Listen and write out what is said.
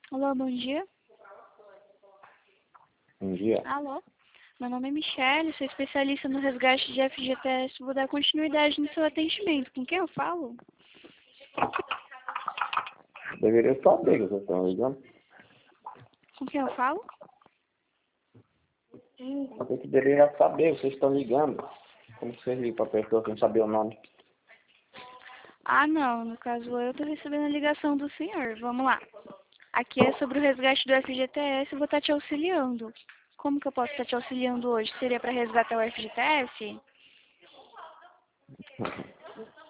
Alô, bom dia. Bom dia. Alô. Meu nome é Michele, sou especialista no resgate de FGTS. Vou dar continuidade no seu atendimento. Com quem eu falo? Deveria saber que vocês estão ligando. Com quem eu falo? Você que deveria saber, vocês estão ligando. Como que vocês ligam para pessoa sem saber o nome? Ah, não. No caso, eu estou recebendo a ligação do senhor. Vamos lá. Aqui é sobre o resgate do FGTS. Eu vou estar te auxiliando. Como que eu posso estar te auxiliando hoje? Seria para resgatar o FGTS?